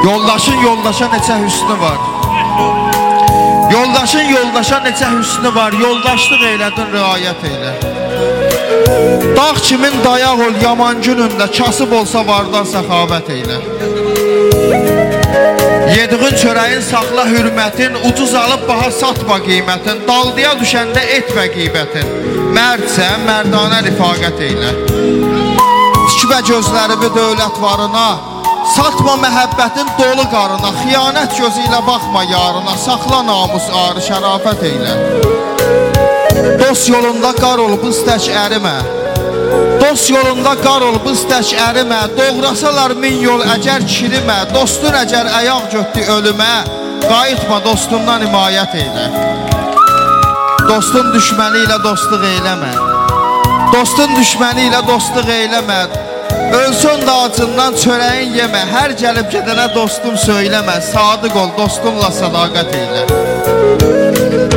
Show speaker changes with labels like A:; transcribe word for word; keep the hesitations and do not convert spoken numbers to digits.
A: Yoldaşın yoldaşa neçə hüsnü var. Yoldaşın yoldaşa neçə hüsnü var. Yoldaşlıq eylədin, riayət eylə. Dağ kimin dayaq ol yaman günündə, kasıb olsa vardan səxavət eylə. Yediğin çörəyin saxla hürmətin, ucuz alıb baha satma qiymətin, daldıya düşəndə etmə qibətin, mərdsə mərdanə rifaqət eylə. Tikbə gözlərimi dövlət varına, satma məhəbbətin dolu qarına, xiyanət gözü ilə baxma yarına, saxla namus arı şərafət eylə. Dost yolunda qar ol, bız tək ərimə, dost yolunda qar ol, bız tək ərimə, doğrasalar min yol əcər kirimə, dostun əcər əyaq götdü ölümə, qayıtma dostundan himayət eylə. Dostun düşməni ilə dostluq eyləmə, dostun düşməni ilə dostluq eyləmə, ölsün də acından çörəyin yemə, hər gəlib gedənə dostum söyləmə, sadıq ol, dostunla sədaqət eylə.